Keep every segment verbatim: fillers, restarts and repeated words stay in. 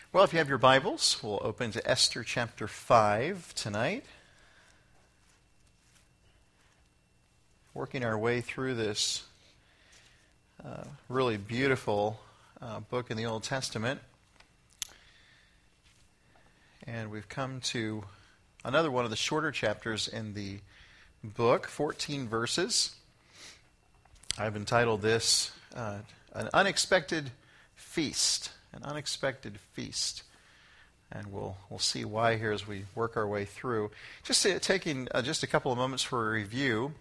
Well, if you have your Bibles, we'll open to Esther chapter five tonight. Working our way through this uh, really beautiful uh, book in the Old Testament. And we've come to another one of the shorter chapters in the book, fourteen verses. I've entitled this uh, An Unexpected Feast. An unexpected feast. And we'll we'll see why here as we work our way through. Just uh, taking uh, just a couple of moments for a review.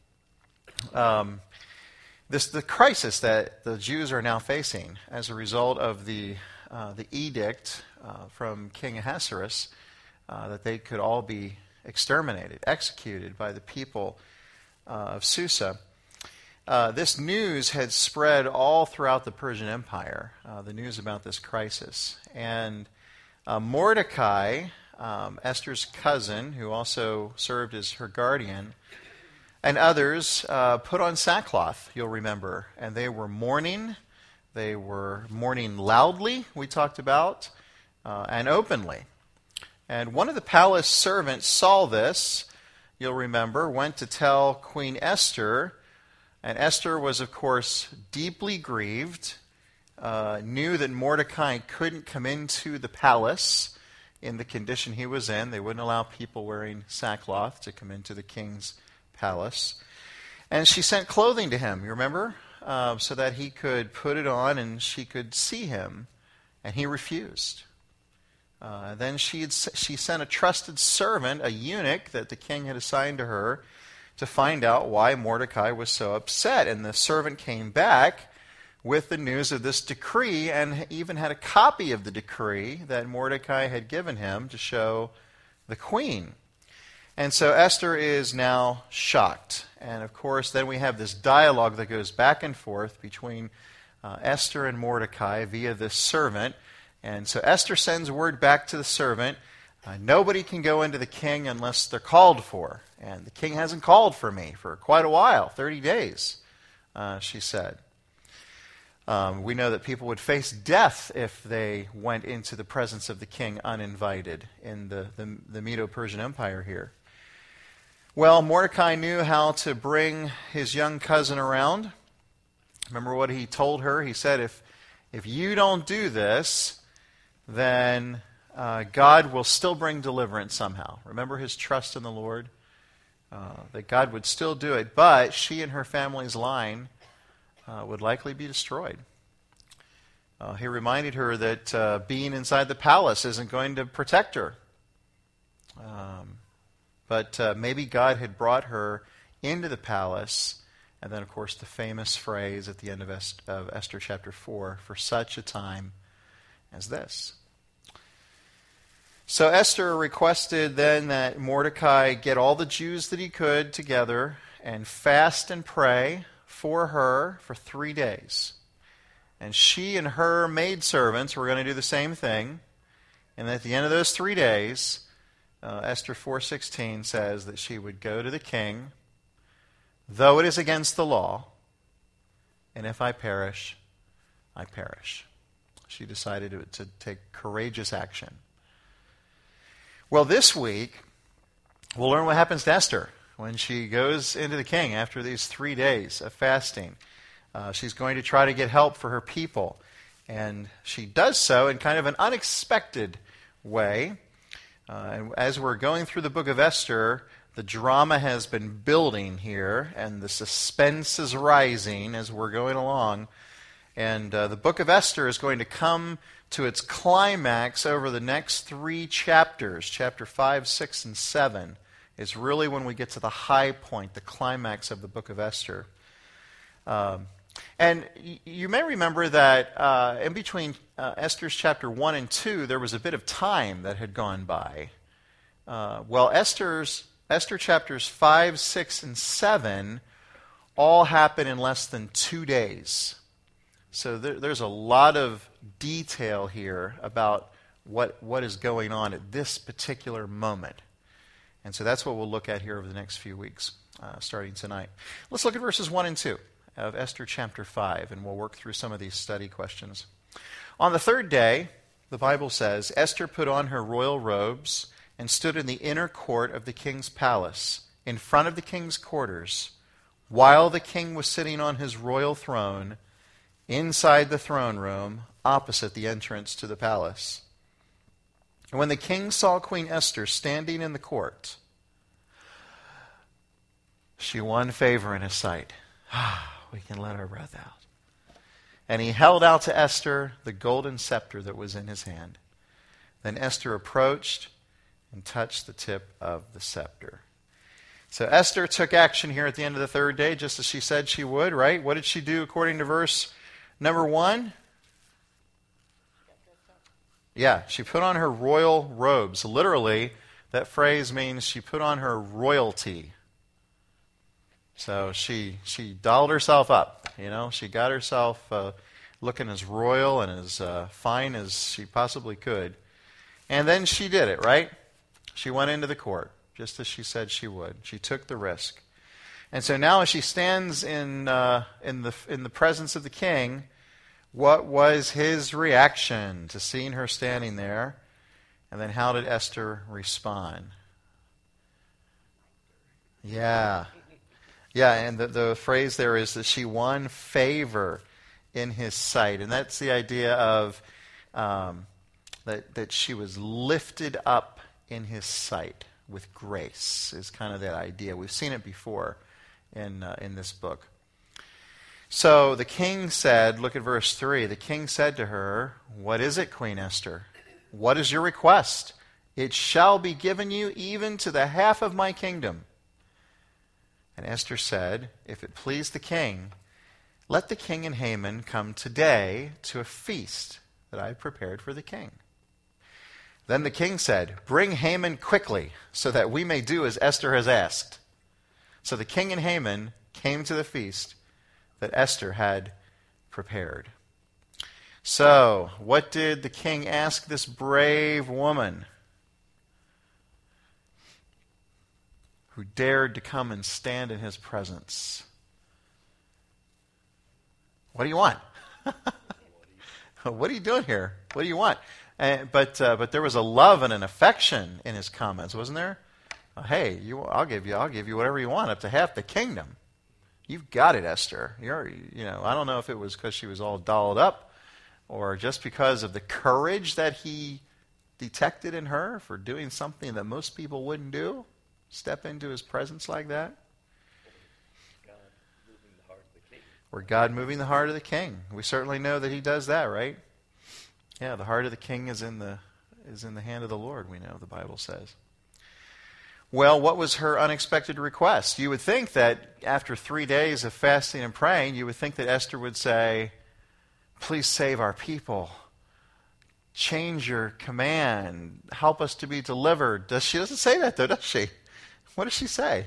Um, this the crisis that the Jews are now facing as a result of the uh, the edict uh, from King Ahasuerus uh, that they could all be exterminated, executed by the people uh, of Susa. Uh, this news had spread all throughout the Persian Empire, uh, the news about this crisis. And uh, Mordecai, um, Esther's cousin, who also served as her guardian, and others uh, put on sackcloth, you'll remember. And they were mourning. They were mourning loudly, we talked about, uh, and openly. And one of the palace servants saw this, you'll remember, went to tell Queen Esther. And Esther was, of course, deeply grieved, uh, knew that Mordecai couldn't come into the palace in the condition he was in. They wouldn't allow people wearing sackcloth to come into the king's palace. And she sent clothing to him, you remember, uh, so that he could put it on and she could see him. And he refused. Uh, then she, had, she sent a trusted servant, a eunuch that the king had assigned to her, to find out why Mordecai was so upset. And the servant came back with the news of this decree and even had a copy of the decree that Mordecai had given him to show the queen. And so Esther is now shocked. And of course, then we have this dialogue that goes back and forth between uh, Esther and Mordecai via this servant. And so Esther sends word back to the servant, Uh, nobody can go into the king unless they're called for. And the king hasn't called for me for quite a while, thirty days, uh, she said. Um, we know that people would face death if they went into the presence of the king uninvited in the, the, the Medo-Persian Empire here. Well, Mordecai knew how to bring his young cousin around. Remember what he told her? He said, if, if you don't do this, then Uh, God will still bring deliverance somehow. Remember his trust in the Lord? Uh, that God would still do it, but she and her family's line uh, would likely be destroyed. Uh, he reminded her that uh, being inside the palace isn't going to protect her. Um, but uh, maybe God had brought her into the palace, and then, of course, the famous phrase at the end of, Est- of Esther chapter four, for such a time as this. So Esther requested then that Mordecai get all the Jews that he could together and fast and pray for her for three days. And she and her maidservants were going to do the same thing. And at the end of those three days, uh, Esther four sixteen says that she would go to the king, though it is against the law, and if I perish, I perish. She decided to, to take courageous action. Well, this week, we'll learn what happens to Esther when she goes into the king after these three days of fasting. Uh, she's going to try to get help for her people. And she does so in kind of an unexpected way. Uh, and as we're going through the book of Esther, the drama has been building here, and the suspense is rising as we're going along. And uh, the book of Esther is going to come to its climax over the next three chapters. Chapter five, six, and seven is really when we get to the high point, the climax of the book of Esther. Um, and y- you may remember that uh, in between uh, Esther's chapter one and two, there was a bit of time that had gone by. Uh, well, Esther's Esther chapters five, six, and seven all happen in less than two days. So there, there's a lot of detail here about what what is going on at this particular moment. And so that's what we'll look at here over the next few weeks, uh, starting tonight. Let's look at verses one and two of Esther chapter five, and we'll work through some of these study questions. On the third day, the Bible says, Esther put on her royal robes and stood in the inner court of the king's palace, in front of the king's quarters, while the king was sitting on his royal throne inside the throne room opposite the entrance to the palace. And when the king saw Queen Esther standing in the court, she won favor in his sight. We can let our breath out. And he held out to Esther the golden scepter that was in his hand. Then Esther approached and touched the tip of the scepter. So Esther took action here at the end of the third day, just as she said she would, right? What did she do according to verse number one? Yeah, she put on her royal robes. Literally, that phrase means she put on her royalty. So she she dolled herself up, you know. She got herself uh, looking as royal and as uh, fine as she possibly could. And then she did it, right? She went into the court, just as she said she would. She took the risk. And so now as she stands in uh, in the in the presence of the king, what was his reaction to seeing her standing there? And then how did Esther respond? Yeah. Yeah, and the, the phrase there is that she won favor in his sight. And that's the idea of um, that, that she was lifted up in his sight with grace, is kind of that idea. We've seen it before in uh, in this book. So the king said, look at verse three, the king said to her, "What is it, Queen Esther? What is your request? It shall be given you even to the half of my kingdom." And Esther said, "If it please the king, let the king and Haman come today to a feast that I have prepared for the king." Then the king said, "Bring Haman quickly, so that we may do as Esther has asked." So the king and Haman came to the feast that Esther had prepared. So, what did the king ask this brave woman who dared to come and stand in his presence? What do you want? What are you doing here? What do you want? Uh, but uh, but there was a love and an affection in his comments, wasn't there? Uh, hey, you, I'll give you, I'll give you whatever you want, up to half the kingdom. You've got it, Esther. You're, you know, I don't know if it was because she was all dolled up, or just because of the courage that he detected in her for doing something that most people wouldn't do. Step into his presence like that. God moving the heart of the king. Or God moving the heart of the king. We certainly know that he does that, right? Yeah, the heart of the king is in the is in the hand of the Lord, we know, the Bible says. Well, what was her unexpected request? You would think that after three days of fasting and praying, you would think that Esther would say, "Please save our people. Change your command. Help us to be delivered." Does she doesn't say that, though, does she? What does she say?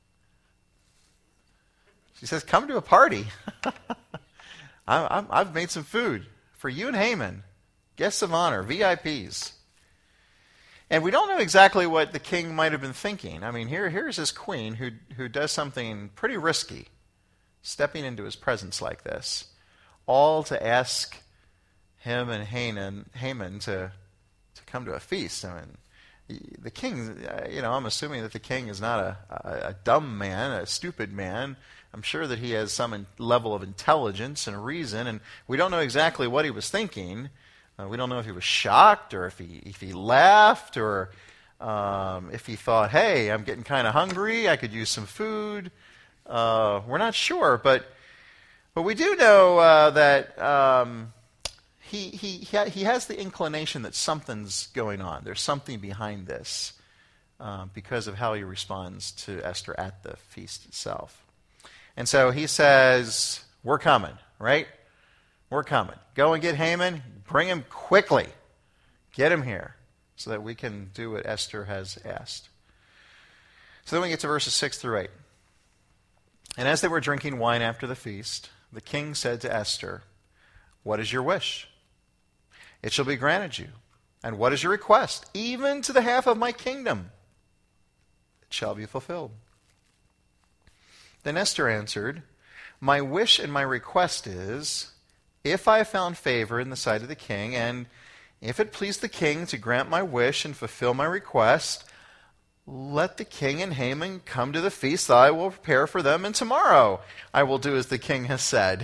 She says, "Come to a party. I, I'm, I've made some food for you and Haman. Guests of honor, V I Ps." And we don't know exactly what the king might have been thinking. I mean, here, here's his queen who, who does something pretty risky, stepping into his presence like this, all to ask him and Haman, Haman to, to come to a feast. I mean, the king, you know, I'm assuming that the king is not a, a, a dumb man, a stupid man. I'm sure that he has some in, level of intelligence and reason, and we don't know exactly what he was thinking. Uh, we don't know if he was shocked, or if he if he laughed, or um, if he thought, "Hey, I'm getting kind of hungry. I could use some food." Uh, we're not sure, but but we do know uh, that um, he he he, ha- he has the inclination that something's going on. There's something behind this uh, because of how he responds to Esther at the feast itself. And so he says, "We're coming, right? We're coming. Go and get Haman. Bring him quickly. Get him here so that we can do what Esther has asked." So then we get to verses six through eight. "And as they were drinking wine after the feast, the king said to Esther, 'What is your wish? It shall be granted you. And what is your request? Even to the half of my kingdom. It shall be fulfilled.' Then Esther answered, 'My wish and my request is, if I have found favor in the sight of the king, and If it please the king to grant my wish and fulfill my request, let the king and Haman come to the feast that I will prepare for them, and tomorrow I will do as the king has said.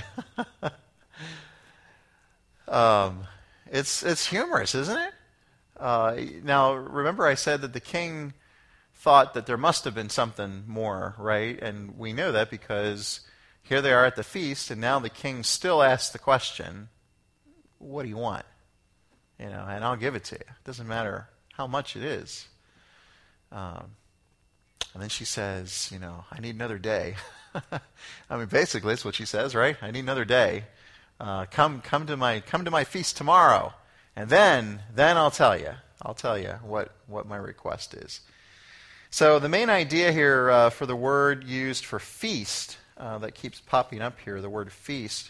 um, it's, it's humorous, isn't it? Uh, now, remember I said that the king thought that there must have been something more, right? And we know that because here they are at the feast, and now the king still asks the question, what do you want? You know, and I'll give it to you. It doesn't matter how much it is. Um, and then she says, you know, I need another day. I mean, basically, that's what she says, right? I need another day. Uh, come, come to my, come to my feast tomorrow, and then, then I'll tell you. I'll tell you what, what my request is. So the main idea here uh, for the word used for feast uh, that keeps popping up here, the word feast.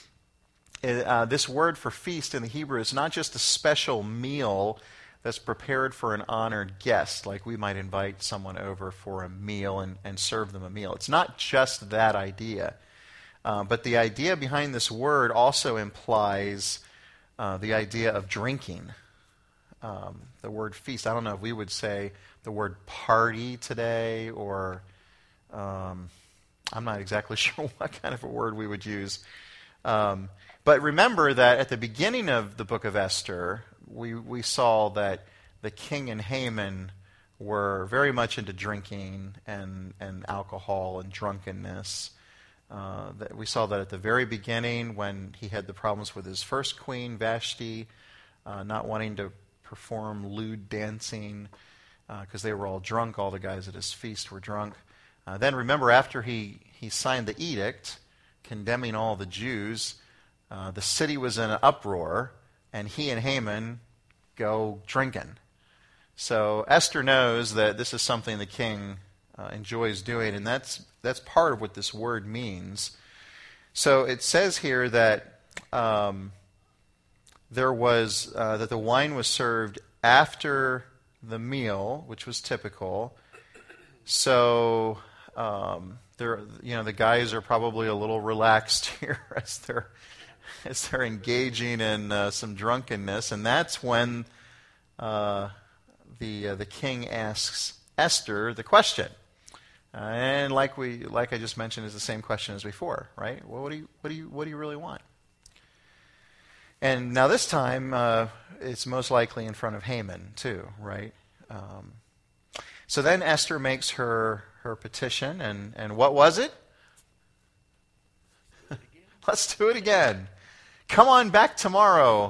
It, uh, this word for feast in the Hebrew is not just a special meal that's prepared for an honored guest, like we might invite someone over for a meal and, and serve them a meal. It's not just that idea. Uh, but the idea behind this word also implies uh, the idea of drinking. Um, the word feast, I don't know if we would say the word party today, or um, I'm not exactly sure what kind of a word we would use. Um, but remember that at the beginning of the book of Esther, we, we saw that the king and Haman were very much into drinking and, and alcohol and drunkenness. Uh, that we saw that at the very beginning when he had the problems with his first queen, Vashti, uh, not wanting to perform lewd dancing because uh, they were all drunk. All the guys at his feast were drunk. Uh, then remember, after he, he signed the edict condemning all the Jews, uh, the city was in an uproar, and he and Haman go drinking. So Esther knows that this is something the king uh, enjoys doing, and that's that's part of what this word means. So it says here that um, there was uh, that the wine was served after the meal, which was typical. So um, there, you know, the guys are probably a little relaxed here as they're as they're engaging in uh, some drunkenness, and that's when uh, the uh, the king asks Esther the question. Uh, and like we, like I just mentioned, is the same question as before, right? Well, what do you, what do you, what do you really want? And now this time, uh, it's most likely in front of Haman too, right? Um, so then Esther makes her her petition, and and what was it? Let's do it again. Come on back tomorrow.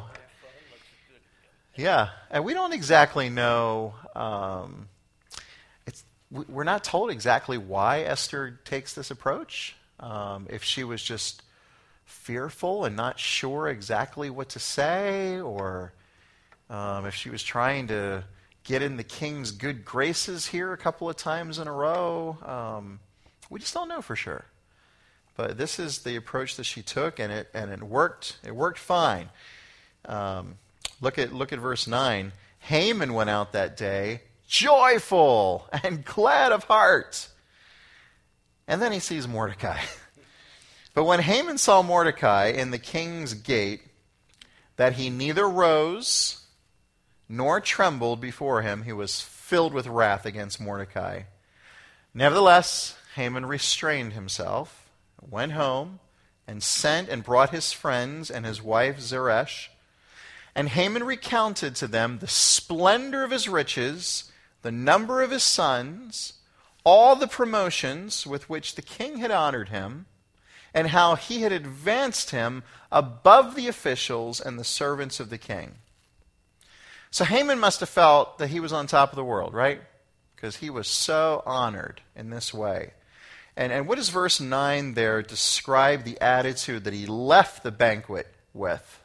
Yeah, and we don't exactly know. Um, it's we're not told exactly why Esther takes this approach. Um, if she was just fearful and not sure exactly what to say, or um, if she was trying to get in the king's good graces here a couple of times in a row, um, we just don't know for sure. But this is the approach that she took, and it and it worked. It worked fine. Um, look at look at verse nine. Haman went out that day, joyful and glad of heart. And then he sees Mordecai. But when Haman saw Mordecai in the king's gate, that he neither rose nor trembled before him, he was filled with wrath against Mordecai. Nevertheless, Haman restrained himself, went home, and sent and brought his friends and his wife Zeresh. And Haman recounted to them the splendor of his riches, the number of his sons, all the promotions with which the king had honored him, and how he had advanced him above the officials and the servants of the king. So Haman must have felt that he was on top of the world, right? Because he was so honored in this way. And, and what does verse nine there describe the attitude that he left the banquet with?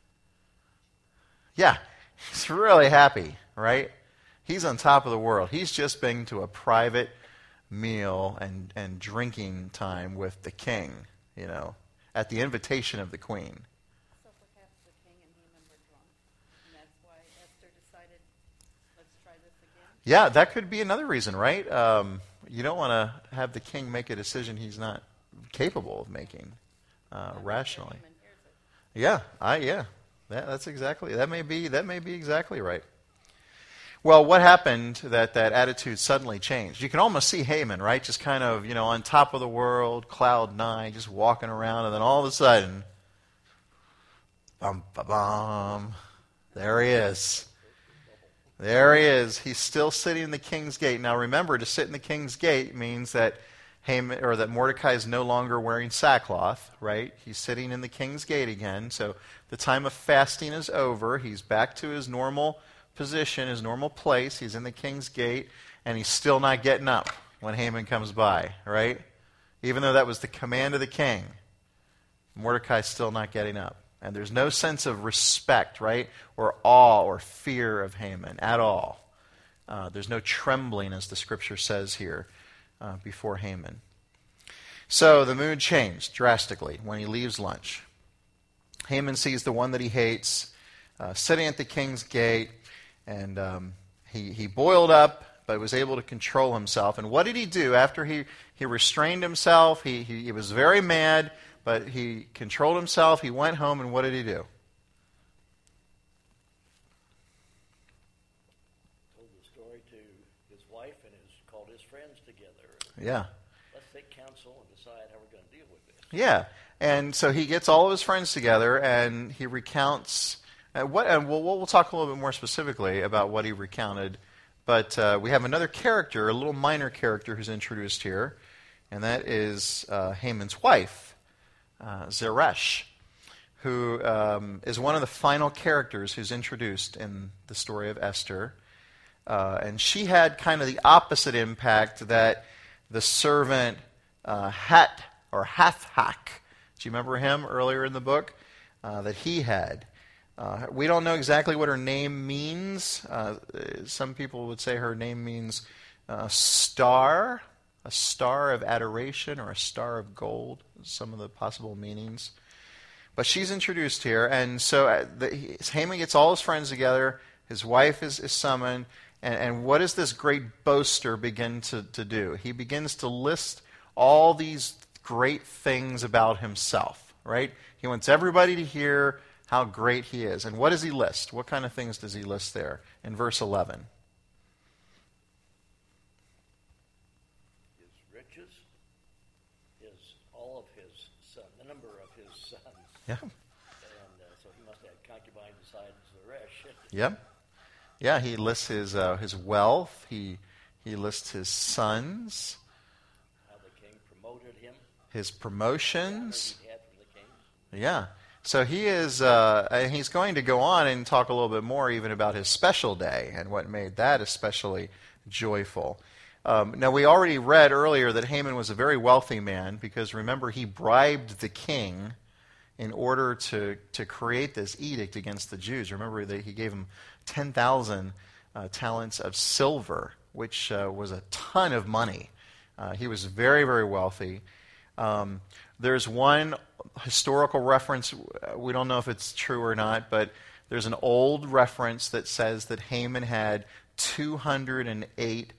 Yeah, he's really happy, right? He's on top of the world. He's just been to a private meal and, and drinking time with the king, you know, at the invitation of the queen. So perhaps the king and Haman were drunk, and that's why Esther decided, let's try this again? Yeah, that could be another reason, right? Um, you don't want to have the king make a decision he's not capable of making uh, rationally. Yeah, I yeah, That, that's exactly, that may be, that may be exactly right. Well, what happened that that attitude suddenly changed? You can almost see Haman, right? Just kind of, you know, on top of the world, cloud nine, just walking around, and then all of a sudden, bum, bum, bum, there he is. There he is. He's still sitting in the king's gate. Now remember, to sit in the king's gate means that Haman, or that Mordecai is no longer wearing sackcloth, right? He's sitting in the king's gate again. So the time of fasting is over. He's back to his normal position, his normal place. He's in the king's gate, and he's still not getting up when Haman comes by, right? Even though that was the command of the king, Mordecai's still not getting up. And there's no sense of respect, right, or awe or fear of Haman at all. Uh, there's no trembling, as the scripture says here, uh, before Haman. So the mood changed drastically when he leaves lunch. Haman sees the one that he hates uh, sitting at the king's gate, and um, he, he boiled up, but was able to control himself. And what did he do after he, he restrained himself? He, he, he was very mad, but he controlled himself. He went home, and what did he do? Told the story to his wife and his, called his friends together. Yeah. Let's take counsel and decide how we're going to deal with this. Yeah. And so he gets all of his friends together, and he recounts... Uh, what, and we'll, we'll talk a little bit more specifically about what he recounted. But uh, we have another character, a little minor character who's introduced here, and that is uh, Haman's wife, uh, Zeresh, who um, is one of the final characters who's introduced in the story of Esther. Uh, and she had kind of the opposite impact that the servant uh, Het, or Hathach, do you remember him earlier in the book? Uh, that he had. Uh, we don't know exactly what her name means. Uh, some people would say her name means uh, star, a star of adoration, or a star of gold, some of the possible meanings. But she's introduced here, and so uh, the, he, Haman gets all his friends together, his wife is, is summoned, and, and what does this great boaster begin to, to do? He begins to list all these great things about himself, right? He wants everybody to hear how great he is. And what does he list? What kind of things does he list there in verse eleven? His riches, his all of his son, the number of his sons. Yeah. And uh, so he must have concubines besides Zeresh. Yep. Yeah, he lists his uh, his wealth. He he lists his sons. How the king promoted him. His promotions. He had from the king. Yeah. So he is, uh, and he's going to go on and talk a little bit more even about his special day and what made that especially joyful. Um, now, we already read earlier that Haman was a very wealthy man because, remember, he bribed the king in order to, to create this edict against the Jews. Remember that he gave him ten thousand uh, talents of silver, which uh, was a ton of money. Uh, he was very, very wealthy. Um, there's one historical reference, we don't know if it's true or not, but there's an old reference that says that Haman had two hundred eight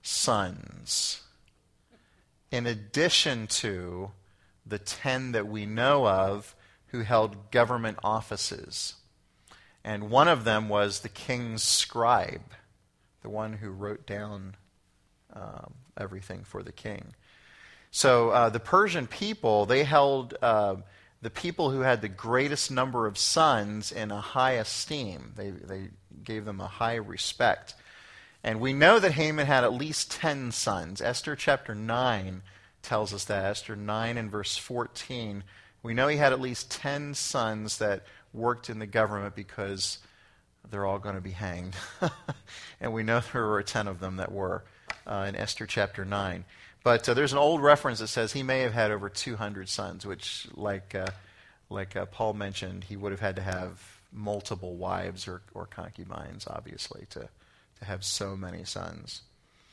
sons, in addition to the ten that we know of who held government offices. And one of them was the king's scribe, the one who wrote down um, everything for the king. So uh, the Persian people, they held uh, the people who had the greatest number of sons in a high esteem. They, they gave them a high respect. And we know that Haman had at least ten sons. Esther chapter nine tells us that. Esther nine and verse fourteen. We know he had at least ten sons that worked in the government because they're all going to be hanged. And we know there were ten of them that were uh, in Esther chapter nine. But uh, there's an old reference that says he may have had over two hundred sons, which, like uh, like uh, Paul mentioned, he would have had to have multiple wives or, or concubines, obviously, to, to have so many sons.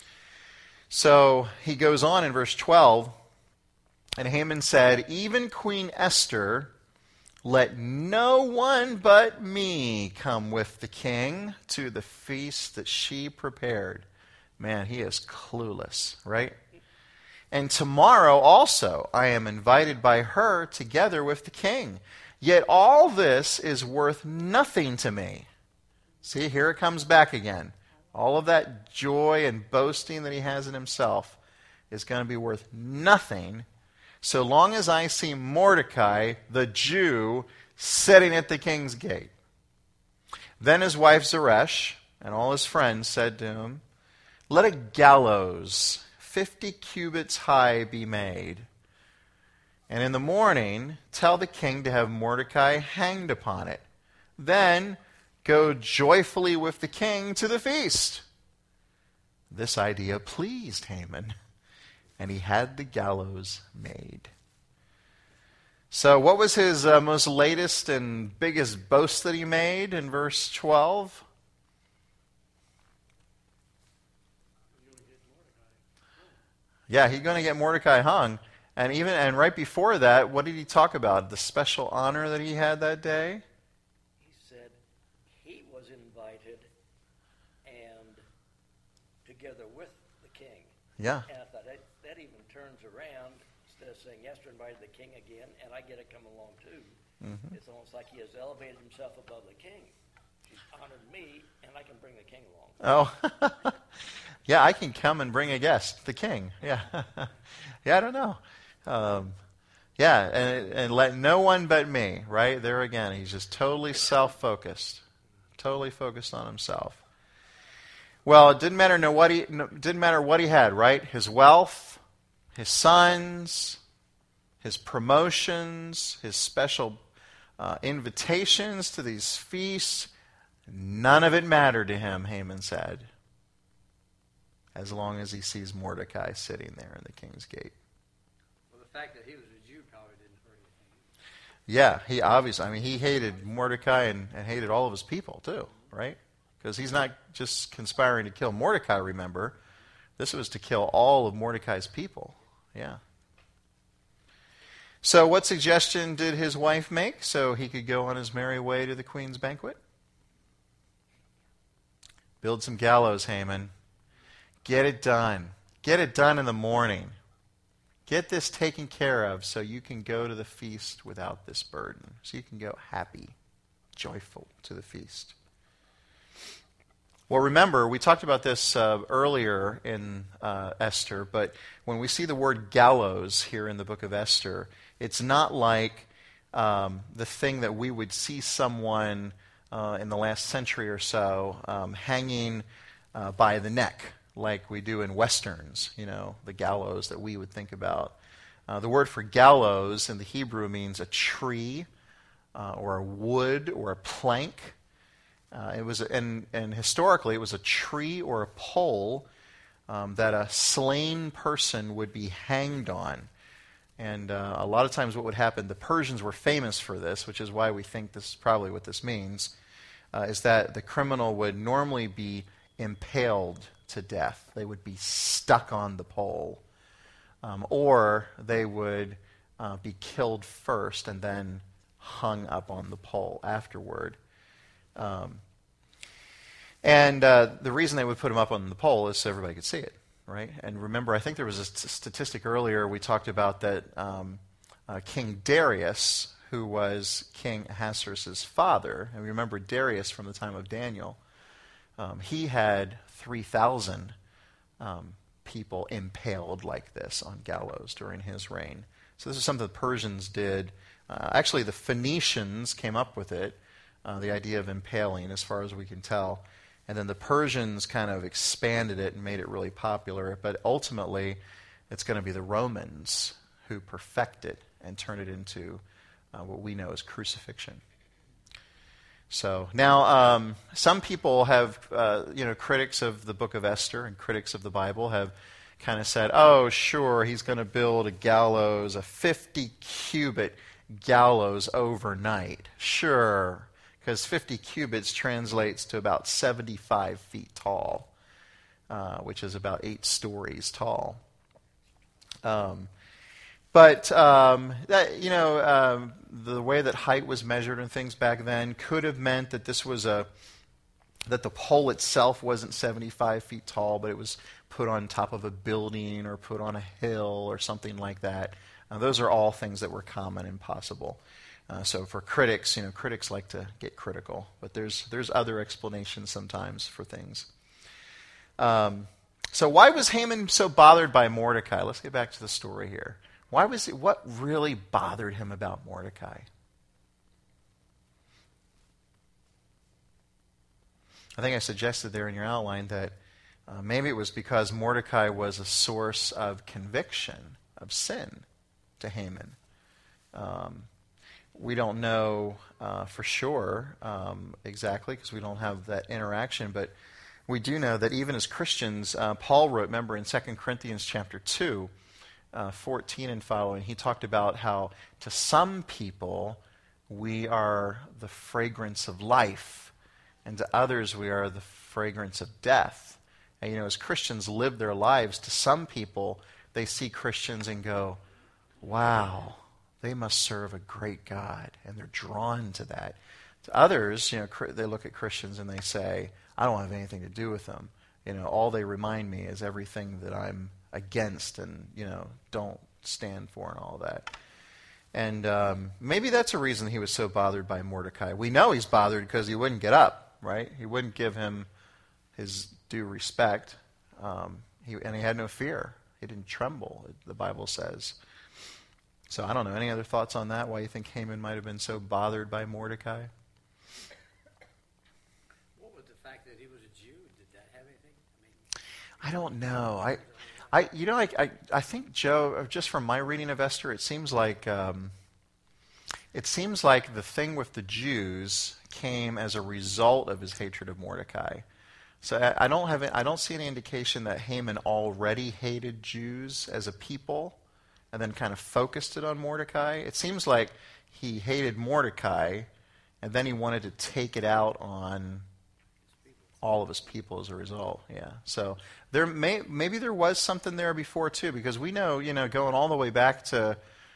So he goes on in verse twelve, and Haman said, "Even Queen Esther, let no one but me come with the king to the feast that she prepared." Man, he is clueless, right? "And tomorrow also I am invited by her together with the king. Yet all this is worth nothing to me. See, here it comes back again. All of that joy and boasting that he has in himself is going to be worth nothing so long as I see Mordecai, the Jew, sitting at the king's gate. Then his wife Zeresh and all his friends said to him, let a gallows fifty cubits high be made, and in the morning tell the king to have Mordecai hanged upon it. Then go joyfully with the king to the feast. This idea pleased Haman, and he had the gallows made. So what was his uh, most latest and biggest boast that he made in verse twelve? Yeah, he's going to get Mordecai hung. And even and right before that, what did he talk about? The special honor that he had that day? He said he was invited and together with the king. Yeah. And I thought that, that even turns around, instead of saying Esther invited the king again and I get to come along too. Mm-hmm. It's almost like he has elevated himself above the king. She's honored me and I can bring the king along. Oh, yeah, I can come and bring a guest, the king. Yeah, yeah, I don't know. Um, yeah, and, and let no one but me, right? There again, he's just totally self-focused, totally focused on himself. Well, it didn't matter no what he no, didn't matter what he had, right? His wealth, his sons, his promotions, his special uh, invitations to these feasts. None of it mattered to him, Haman said, as long as he sees Mordecai sitting there in the king's gate. Well, the fact that he was a Jew probably didn't hurt anything. Yeah, he obviously, I mean, he hated Mordecai and, and hated all of his people too, right? Because he's not just conspiring to kill Mordecai, remember. This was to kill all of Mordecai's people. Yeah. So what suggestion did his wife make so he could go on his merry way to the queen's banquet? Build some gallows, Haman. Get it done. Get it done in the morning. Get this taken care of so you can go to the feast without this burden. So you can go happy, joyful to the feast. Well, remember, we talked about this uh, earlier in uh, Esther, but when we see the word gallows here in the book of Esther, it's not like um, the thing that we would see someone uh, in the last century or so um, hanging uh, by the neck, like we do in Westerns, you know, the gallows that we would think about. Uh, the word for gallows in the Hebrew means a tree uh, or a wood or a plank. Uh, it was, and, and historically, it was a tree or a pole um, that a slain person would be hanged on. And uh, a lot of times what would happen, the Persians were famous for this, which is why we think this is probably what this means, uh, is that the criminal would normally be impaled to death. They would be stuck on the pole. Um, or they would uh, be killed first and then hung up on the pole afterward. Um, and uh, the reason they would put them up on the pole is so everybody could see it, right? And remember, I think there was a st- statistic earlier we talked about that um, uh, King Darius, who was King Ahasuerus' father, and remember Darius from the time of Daniel, um, he had three thousand um, people impaled like this on gallows during his reign. So this is something the Persians did. Uh, actually, the Phoenicians came up with it. Uh, the idea of impaling, as far as we can tell. And then the Persians kind of expanded it and made it really popular. But ultimately, it's going to be the Romans who perfect it and turn it into uh, what we know as crucifixion. So now, um, some people have, uh, you know, critics of the book of Esther and critics of the Bible have kind of said, oh, sure, he's going to build a gallows, a fifty cubit gallows overnight. Sure. Because fifty cubits translates to about seventy-five feet tall, uh, which is about eight stories tall. Um, but, um, that, you know, um, the way that height was measured and things back then could have meant that this was a, that the pole itself wasn't seventy-five feet tall, but it was put on top of a building or put on a hill or something like that. Uh, those are all things that were common and possible. Uh, so for critics, you know, critics like to get critical, but there's there's other explanations sometimes for things. Um, so why was Haman so bothered by Mordecai? Let's get back to the story here. Why was it? What really bothered him about Mordecai? I think I suggested there in your outline that uh, maybe it was because Mordecai was a source of conviction, of sin to Haman. Um, we don't know uh, for sure um, exactly because we don't have that interaction, but we do know that even as Christians, uh, Paul wrote, remember in Second Corinthians chapter two, uh, fourteen and following, he talked about how to some people we are the fragrance of life, and to others we are the fragrance of death. And you know, as Christians live their lives, to some people they see Christians and go, wow, they must serve a great God, and they're drawn to that. To others, you know, they look at Christians and they say, I don't have anything to do with them. You know, all they remind me is everything that I'm against and, you know, don't stand for and all that. And um, maybe that's a reason he was so bothered by Mordecai. We know he's bothered because he wouldn't get up, right? He wouldn't give him his due respect, um, he, and he had no fear. He didn't tremble, the Bible says. So I don't know. Any other thoughts on that? Why you think Haman might have been so bothered by Mordecai? What was the fact that he was a Jew? Did that have anything? I mean, I don't know. I, I, you know, I, I, I think Joe. Just from my reading of Esther, it seems like um, it seems like the thing with the Jews came as a result of his hatred of Mordecai. So I, I don't have. I don't see any indication that Haman already hated Jews as a people, and then kind of focused it on Mordecai. It seems like he hated Mordecai, and then he wanted to take it out on all of his people as a result. Yeah. So there may maybe there was something there before too, because we know, you know, going all the way back to,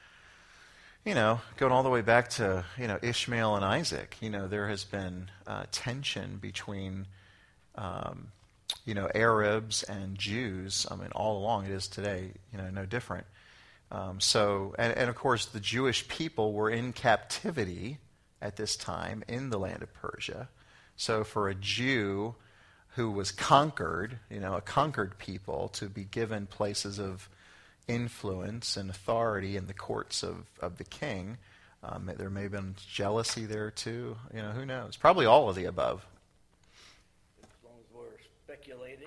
you know, going all the way back to, you know, Ishmael and Isaac, you know, there has been uh, tension between, um, you know, Arabs and Jews. I mean, all along it is today, you know, no different. Um, so, and, and of course, the Jewish people were in captivity at this time in the land of Persia. So for a Jew who was conquered, you know, a conquered people, to be given places of influence and authority in the courts of, of the king, um, there may have been jealousy there too. You know, who knows? Probably all of the above. As long as we're speculating,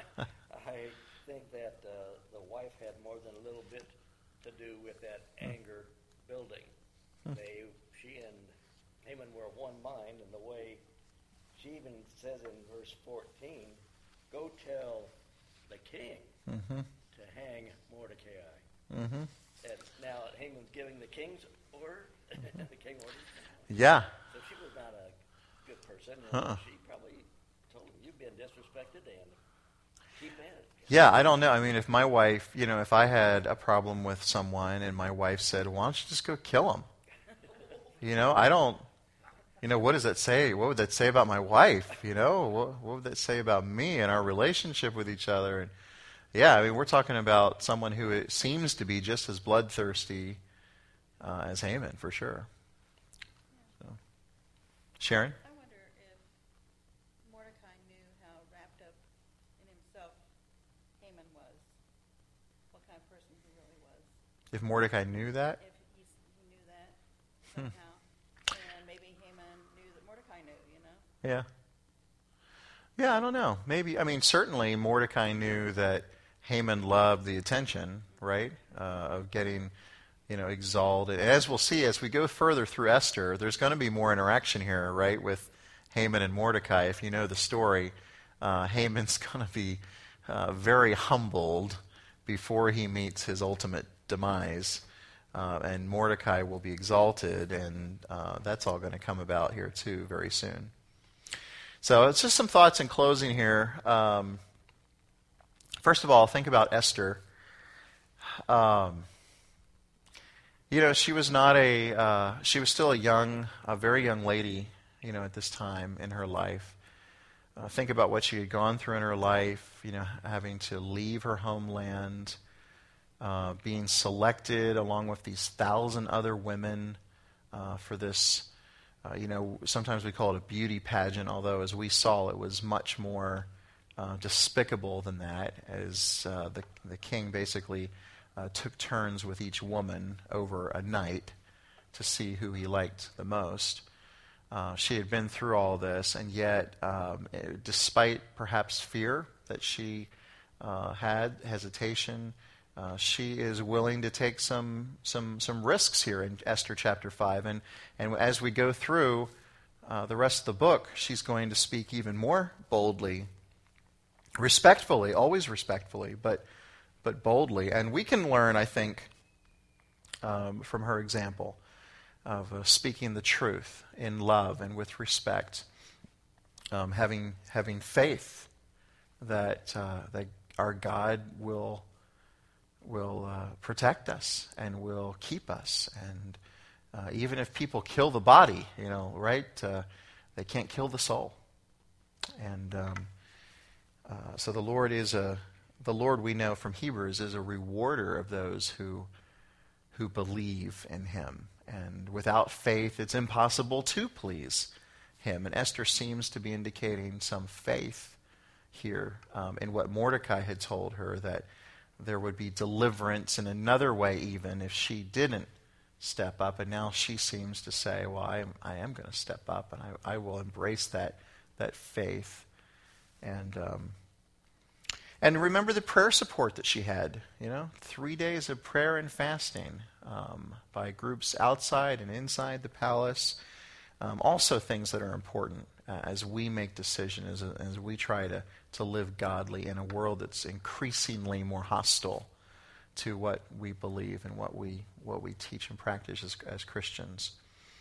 I think that uh, the wife had more than a little bit to do with that anger building. Hmm. They, she and Haman were of one mind, and the way she even says in verse fourteen, go tell the king mm-hmm. to hang Mordecai. Mm-hmm. And now Haman's giving the king's order, mm-hmm. the king orders. Yeah. So she was not a good person, and uh-uh. she probably told him, you've been disrespected, and keep at it. Yeah, I don't know. I mean, if my wife, you know, if I had a problem with someone and my wife said, why don't you just go kill him? You know, I don't, you know, what does that say? What would that say about my wife? You know, what, what would that say about me and our relationship with each other? And yeah, I mean, we're talking about someone who seems to be just as bloodthirsty uh, as Haman, for sure. So. Sharon? I wonder if Mordecai knew how wrapped up in himself Haman was, what kind of person he really was. If Mordecai knew that? If he, he knew that somehow. Hmm. And maybe Haman knew that Mordecai knew, you know? Yeah. Yeah, I don't know. Maybe, I mean, certainly Mordecai knew that Haman loved the attention, right, uh, of getting, you know, exalted. And as we'll see, as we go further through Esther, there's going to be more interaction here, right, with Haman and Mordecai. If you know the story, uh, Haman's going to be uh, very humbled before he meets his ultimate demise. Uh, and Mordecai will be exalted, and uh, that's all going to come about here, too, very soon. So it's just some thoughts in closing here. Um, first of all, think about Esther. Um, you know, she was not a, uh, she was still a young, a very young lady, you know, at this time in her life. Uh, think about what she had gone through in her life, you know, having to leave her homeland, uh, being selected along with these thousand other women uh, for this. Uh, you know, sometimes we call it a beauty pageant, although as we saw, it was much more uh, despicable than that, as uh, the, the king basically uh, took turns with each woman over a night to see who he liked the most. Uh, she had been through all this, and yet, um, it, despite perhaps fear that she uh, had, hesitation, uh, she is willing to take some some some risks here in Esther chapter five. And and as we go through uh, the rest of the book, she's going to speak even more boldly, respectfully, always respectfully, but but boldly. And we can learn, I think, um, from her example of uh, speaking the truth in love and with respect, um, having having faith that uh, that our God will will uh, protect us and will keep us, and uh, even if people kill the body, you know, right? Uh, they can't kill the soul, and um, uh, so the Lord is a the Lord we know from Hebrews is a rewarder of those who who believe in Him. And without faith, it's impossible to please Him. And Esther seems to be indicating some faith here um, in what Mordecai had told her, that there would be deliverance in another way even if she didn't step up. And now she seems to say, well, I am, I am going to step up, and I, I will embrace that that faith. And um, and remember the prayer support that she had, you know, three days of prayer and fasting um, by groups outside and inside the palace. Um, also things that are important uh, as we make decisions, as, as we try to, to live godly in a world that's increasingly more hostile to what we believe and what we what we teach and practice as, as Christians.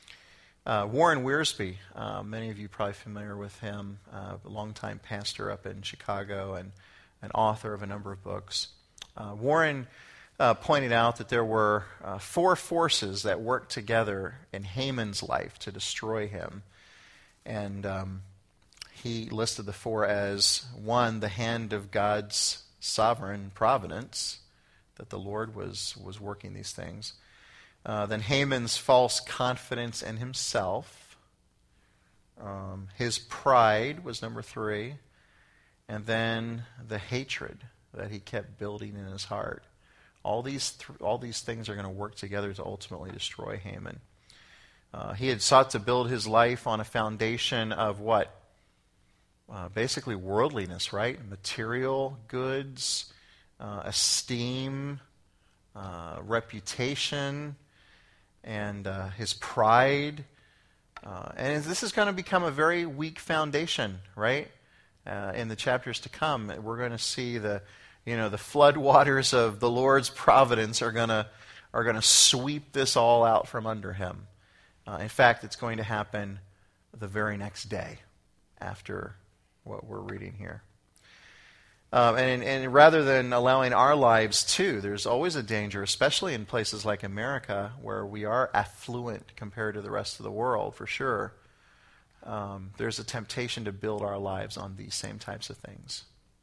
Uh, Warren Wiersbe, uh, many of you are probably familiar with him, uh, a longtime pastor up in Chicago and an author of a number of books. Uh, Warren uh, pointed out that there were uh, four forces that worked together in Haman's life to destroy him. And um, he listed the four as, one, the hand of God's sovereign providence, that the Lord was, was working these things. Uh, then Haman's false confidence in himself. Um, his pride was number three. And then the hatred that he kept building in his heart. All these th- all these things are going to work together to ultimately destroy Haman. Uh, he had sought to build his life on a foundation of what? Uh, basically worldliness, right? Material goods, uh, esteem, uh, reputation, and uh, his pride. Uh, and this is going to become a very weak foundation, right? Uh, in the chapters to come, we're going to see the, you know, the flood waters of the Lord's providence are going to are going to sweep this all out from under him. Uh, in fact, it's going to happen the very next day after what we're reading here. Um, and, and rather than allowing our lives to, there's always a danger, especially in places like America, where we are affluent compared to the rest of the world, for sure. Um, there's a temptation to build our lives on these same types of things.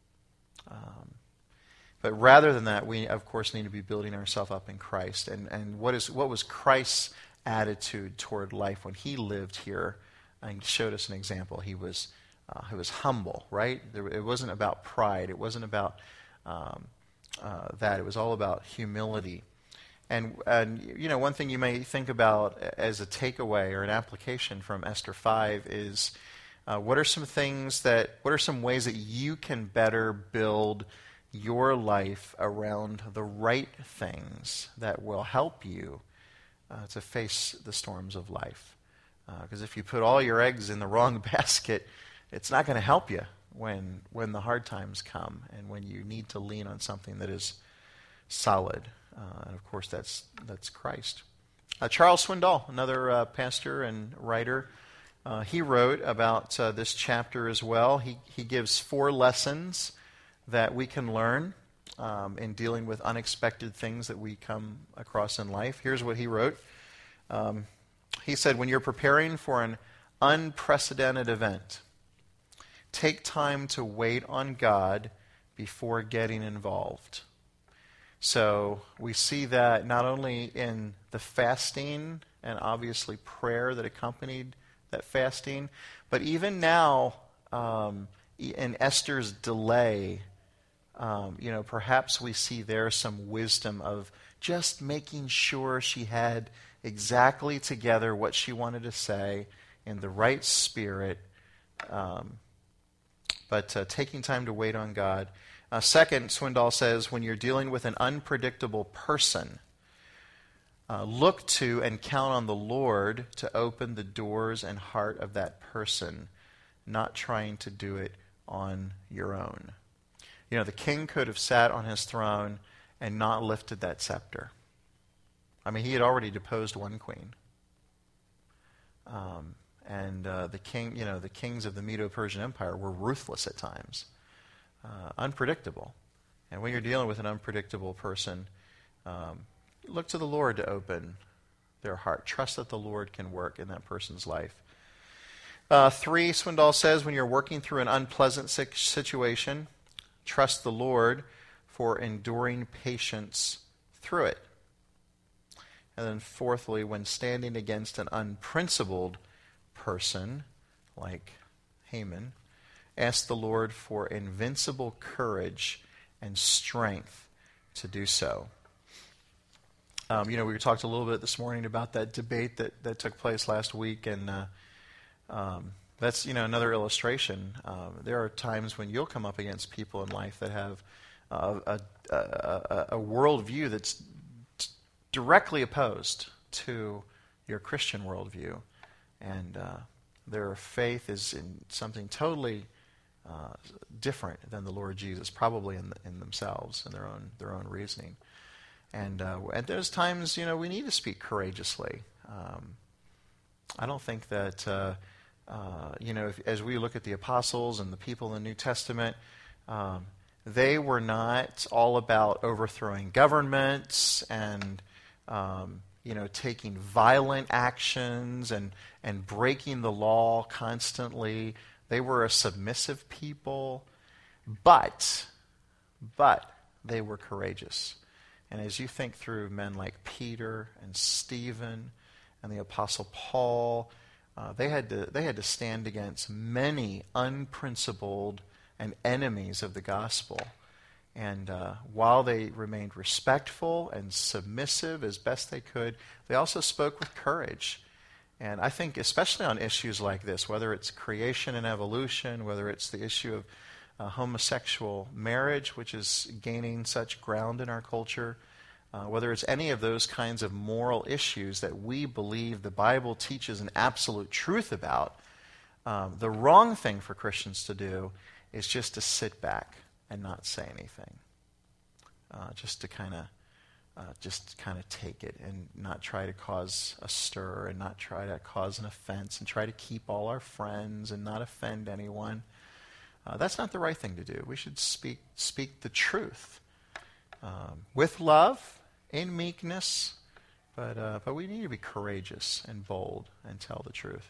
Um, but rather than that, we, of course, need to be building ourselves up in Christ. And, and what is what was Christ's attitude toward life when he lived here and showed us an example? He was uh, he was humble, right? There, it wasn't about pride. It wasn't about um, uh, that. It was all about humility. And, and, you know, one thing you may think about as a takeaway or an application from Esther five is uh, what are some things that, what are some ways that you can better build your life around the right things that will help you uh, to face the storms of life? Because uh, if you put all your eggs in the wrong basket, it's not going to help you when when the hard times come and when you need to lean on something that is solid. Uh, and of course, that's that's Christ. Uh, Charles Swindoll, another uh, pastor and writer, uh, he wrote about uh, this chapter as well. He he gives four lessons that we can learn um, in dealing with unexpected things that we come across in life. Here's what he wrote. Um, he said, when you're preparing for an unprecedented event, take time to wait on God before getting involved. So we see that not only in the fasting and obviously prayer that accompanied that fasting. But even now, um, in Esther's delay, um, you know, perhaps we see there some wisdom of just making sure she had exactly together what she wanted to say in the right spirit, um, but uh, taking time to wait on God. Uh, second, Swindoll says, when you're dealing with an unpredictable person, uh, look to and count on the Lord to open the doors and heart of that person, not trying to do it on your own. You know, the king could have sat on his throne and not lifted that scepter. I mean, he had already deposed one queen. Um, and uh, the king, you know, the kings of the Medo-Persian Empire were ruthless at times, uh, unpredictable. And when you're dealing with an unpredictable person, um, look to the Lord to open their heart. Trust that the Lord can work in that person's life. Uh, three, Swindoll says, when you're working through an unpleasant situation, trust the Lord for enduring patience through it. And then fourthly, when standing against an unprincipled person, like Haman, ask the Lord for invincible courage and strength to do so. Um, you know, we talked a little bit this morning about that debate that, that took place last week, and uh, um, that's, you know, another illustration. Uh, there are times when you'll come up against people in life that have uh, a, a, a, a worldview that's directly opposed to your Christian worldview, and uh, their faith is in something totally uh, different than the Lord Jesus, probably in, the, in themselves and their own their own reasoning. And uh, at those times, you know, we need to speak courageously. Um, I don't think that uh, uh, you know, if, as we look at the apostles and the people in the New Testament, um, they were not all about overthrowing governments and Um, you know, taking violent actions and, and breaking the law constantly. They were a submissive people, but, but they were courageous. And as you think through men like Peter and Stephen and the Apostle Paul, uh, they had to they had to stand against many unprincipled and enemies of the gospel. And uh, while they remained respectful and submissive as best they could, they also spoke with courage. And I think especially on issues like this, whether it's creation and evolution, whether it's the issue of uh, homosexual marriage, which is gaining such ground in our culture, uh, whether it's any of those kinds of moral issues that we believe the Bible teaches an absolute truth about, um, the wrong thing for Christians to do is just to sit back and not say anything, uh, just to kind of, uh, just kind of take it and not try to cause a stir and not try to cause an offense and try to keep all our friends and not offend anyone. Uh, that's not the right thing to do. We should speak speak the truth um, with love, in meekness, but uh, but we need to be courageous and bold and tell the truth.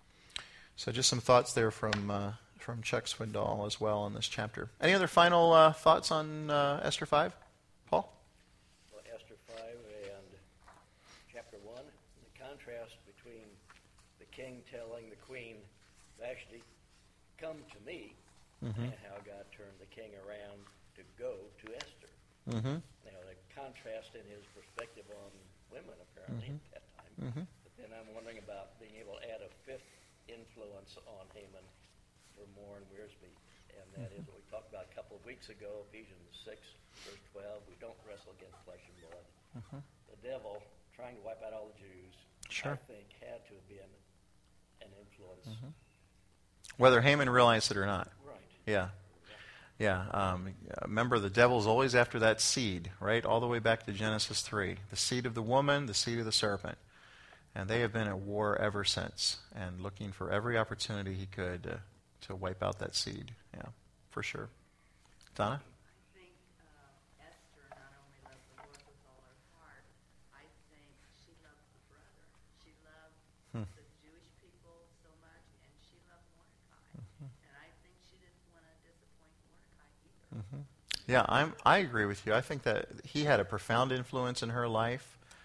So just some thoughts there from. Uh, from Chuck Swindoll as well in this chapter. Any other final uh, thoughts on uh, Esther five? Paul? Well, Esther five and chapter one, the contrast between the king telling the queen, Vashti, come to me, mm-hmm. and how God turned the king around to go to Esther. Mm-hmm. Now, the contrast in his perspective on women, apparently, mm-hmm. at that time. Mm-hmm. But then I'm wondering about being able to add a fifth influence on Haman for Moore and Wiersbe, and that mm-hmm. is what we talked about a couple of weeks ago, Ephesians six, verse twelve. We don't wrestle against flesh and blood. Mm-hmm. The devil, trying to wipe out all the Jews, sure. I think had to have been an influence. Mm-hmm. Whether Haman realized it or not. Right. Yeah. Yeah. Um, remember, the devil's always after that seed, right? All the way back to Genesis three. The seed of the woman, the seed of the serpent. And they have been at war ever since and looking for every opportunity he could to to wipe out that seed. Yeah, for sure. Donna? I think uh, Esther not only loved the Lord with all her heart, I think she loved the brother. She loved hmm. the Jewish people so much, and she loved Mordecai. Mm-hmm. And I think she didn't want to disappoint Mordecai either. Mm-hmm. Yeah, I'm, I agree with you. I think that he had a profound influence in her life.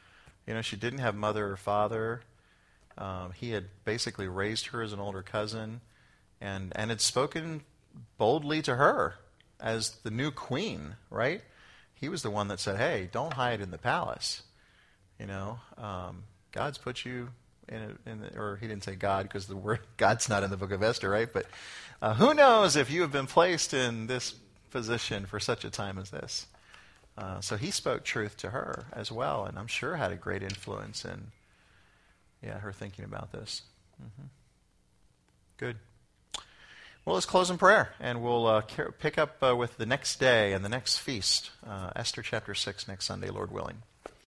You know, she didn't have mother or father. Um, he had basically raised her as an older cousin and, and had spoken boldly to her as the new queen, right? He was the one that said, hey, don't hide in the palace. You know, um, God's put you in, a, in the, or he didn't say God because the word God's not in the book of Esther, right? But uh, who knows if you have been placed in this position for such a time as this. Uh, so he spoke truth to her as well, and I'm sure had a great influence in, yeah, her thinking about this. Mm-hmm. Good. Well, let's close in prayer, and we'll uh, pick up uh, with the next day and the next feast, uh, Esther chapter six next Sunday, Lord willing.